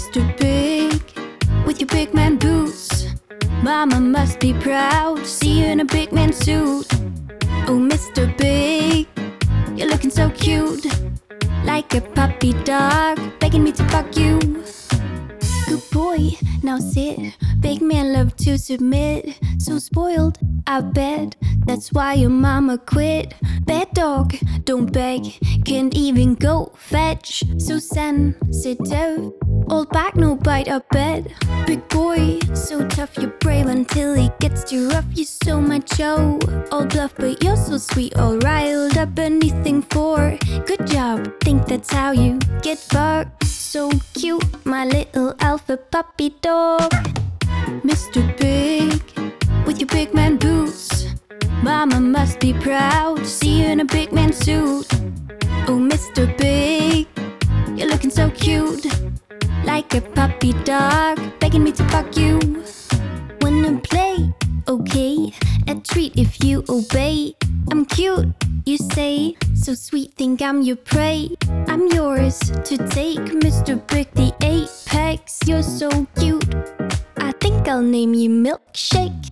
Mr. Big, with your big man boots. Mama must be proud to see you in a big man suit. Oh, Mr. Big, you're looking so cute, like a puppy dog begging me to fuck you. Good boy, now sit. Big man love to submit. So spoiled, I bet. That's why your mama quit. Bad dog, don't beg. Can't even go fetch. So sensitive. Old back, no bite, I bet. Big boy, so tough, you're brave until he gets too rough. You're so macho, all bluff, but you're so sweet, all riled up. Anything for good job. Think that's how you get fucked. So cute, my little alpha puppy dog. Mr. Big, with your big man boots. Mama must be proud to see you in a big man suit. Oh, Mr. Big, you're looking so cute, like a puppy dog begging me to fuck you. Wanna play? Okay, a treat if you obey. I'm cute, you say, so sweet, think I'm your prey. I'm yours to take, Mr. Big the apex. You're so cute, I think I'll name you Milkshake.